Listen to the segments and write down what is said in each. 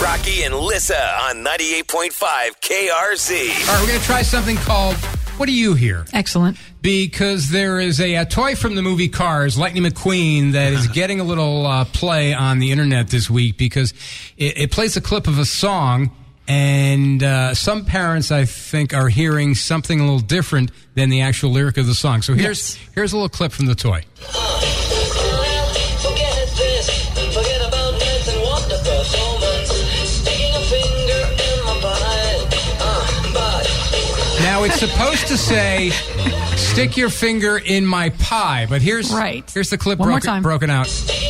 Rocky and Lissa on 98.5 KRZ. All right, we're going to try something called What Do You Hear? Excellent. Because there is a toy from the movie Cars, Lightning McQueen, that is getting a little play on the internet this week because it plays a clip of a song, and some parents, I think, are hearing something a little different than the actual lyric of the song. So here's a little clip from the toy. Now, it's supposed to say, stick your finger in my pie, but here's the clip broken out.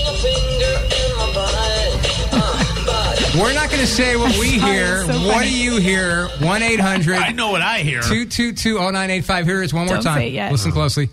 We're not going to say what we hear. So what do you hear? 1-800. I know what I hear. 222-0985. Here it is one more Don't time. say it yet. Listen closely.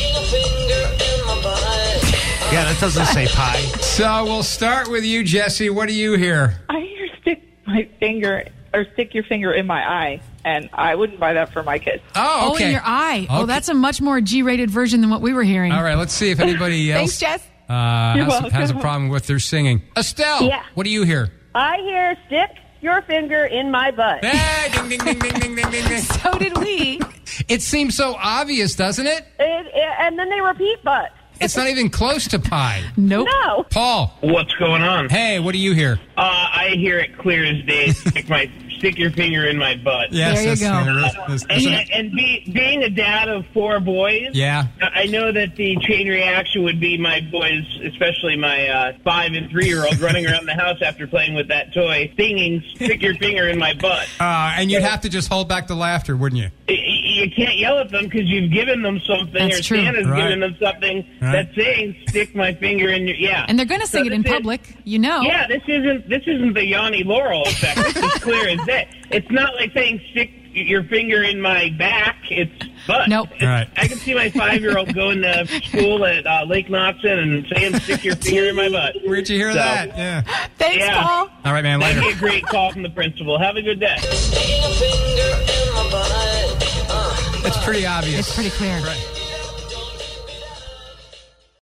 Yeah, that doesn't say pie. So we'll start with you, Jesse. What do you hear? I hear stick your finger in my eye, and I wouldn't buy that for my kids. Oh, okay. Oh, in your eye. Okay. Oh, that's a much more G-rated version than what we were hearing. All right, let's see if anybody else Thanks, Jess. has a problem with what they're singing. Estelle, Yeah. what do you hear? I hear stick your finger in my butt. Hey, ding, ding, ding, ding, ding, ding, ding, ding. So did we. It seems so obvious, doesn't it? And then they repeat butt. It's not even close to pie. Nope. No. Paul, What's going on? hey, what do you hear? I hear it clear as day. Stick your finger in my butt. Yes, There you go. And being a dad of 4 boys, yeah. I know that the chain reaction would be my boys, especially my 5 and 3-year-old, running around the house after playing with that toy, singing, stick your finger in my butt. And you'd have to just hold back the laughter, wouldn't you? You can't yell at them because you've given them something, That's or true. Santa's Right. given them something that's saying, stick my finger in your, And they're going to sing it in this is- public, you know. Yeah, this isn't the Yanni Laurel effect. This is clear as day. It's not like saying stick your finger in my back. It's butt. Nope. Right. I can see my 5-year-old going to school at Lake Knoxon and saying stick your finger in my butt. Where'd you hear So, that? Yeah. Thanks, Yeah. Paul. All right, man, That'd later. be a great call from the principal. Have a good day. It's pretty obvious. It's pretty clear. Right.